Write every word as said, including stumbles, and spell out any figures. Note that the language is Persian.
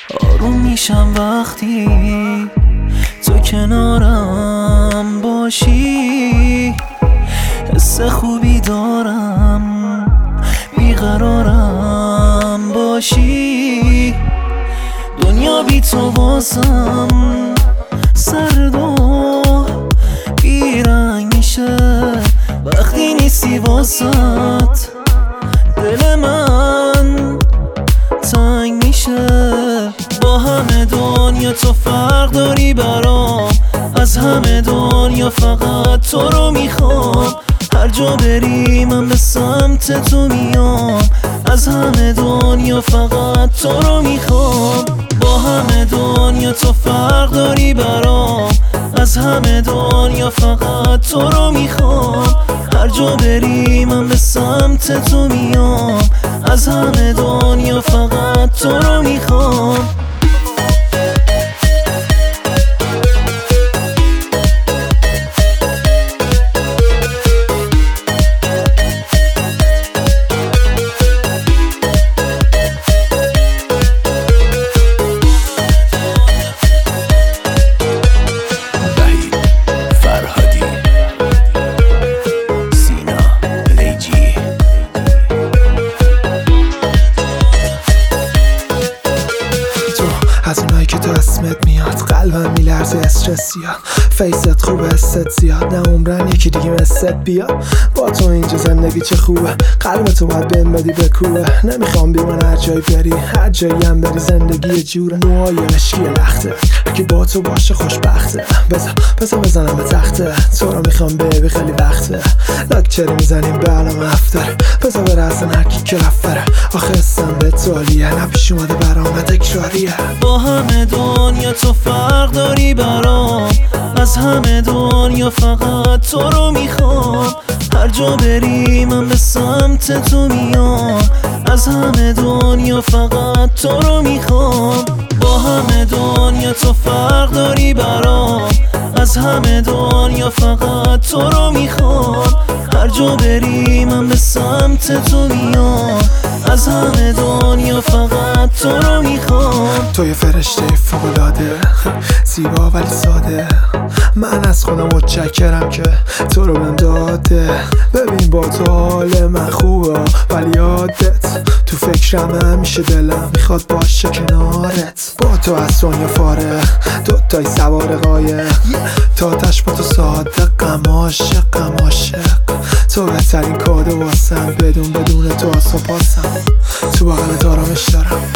آروم میشم وقتی تو کنارم باشی، حس خوبی دارم بیقرارم باشی. دنیا بی تو واسم سرد و بیرنگ میشه وقتی نیستی واسط. دل من تنگ میشه، با همه دنیا تو فرق داری برام. از همه دنیا فقط تو رو میخوام، هر جا بری من به سمت تو میام. از همه دنیا فقط تو رو میخوام، با همه دنیا تو فرق داری برام. از همه دنیا فقط تو رو میخوام، هر جا بری من به سمت تو میام. از همه دنیا فقط تو رو میخوام. از اونایی که تو اسمت میاد قلبم میلرزه، استرس زیاد، فیست خوبه استت زیاد، نه عمرن یکی دیگه مثت بیاد. با تو اینجا زندگی چه خوبه، قلب تو باید بهم بدی بکوبه. نمیخوام بی من هر جایی بری، هر جایی هم بری زندگی جوره. موهای مشکی لخته که با تو باشه خوشبخته. بذار بذار بزنم به تخته، تو رو میخوام بیبی خیلی وقته. لاکچری میزنیم به علام افتر، بذار بره اصلا هر کی که رفت بره. آخه اسم به تالیه نپیش اومده برام تکراریه. با همه دنیا تو فرق داری برام، از همه دنیا فقط تو رو میخوام. هر جا بری من به سمت تو میام، از همه دنیا فقط تو رو میخوام. با همه دنیا تو فرق داری برام، از همه دنیا فقط تو رو میخوام. هر جا بری من به سمت تو میام، از همه دنیا فقط تو رو میخوام. تو یه فرشته فوق‌العاده، زیبا ولی ساده. من از خودم متشکرم که تو رو بهم داده. ببین با تو حال من خوبه ولی یادت تو فکرم همیشه، دلم میخواد باشه کنارت. با تو از دنیا فاره دوتای سوار قایق، تا تش با تو صادقم عاشقم عاشق. تو بهترین کادو واسم، بدون بدون تو آسا پاسم. تو بغل دارمش دارم